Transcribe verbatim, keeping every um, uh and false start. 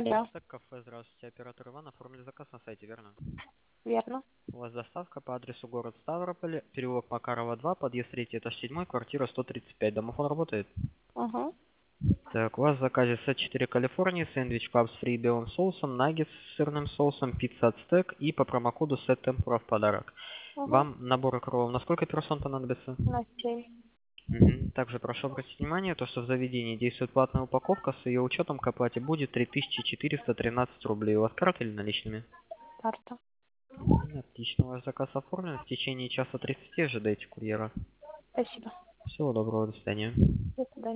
Алло, Так, кафе, здравствуйте, оператор Иван, оформили заказ на сайте, верно? верно. У вас доставка по адресу город Ставрополь, переулок Макарова два, подъезд третий, этаж седьмой, квартира сто тридцать пять. Домофон работает? Угу. Так, у вас в заказе сет четыре Калифорнии, сэндвич клаб с фри белым соусом, наггетс с сырным соусом, пицца ацтек и по промокоду сет темпура в подарок. Угу. Вам набор икров на сколько персон понадобится? На семь. Мгм. Также прошу обратить внимание, то, что в заведении действует платная упаковка, с ее учетом к оплате будет три тысячи четыреста тринадцать рублей. У вас картой или наличными? Карта. М, Отлично, ваш заказ оформлен. В течение часа тридцати ожидайте курьера. Спасибо. Всего доброго, до свидания. До свидания.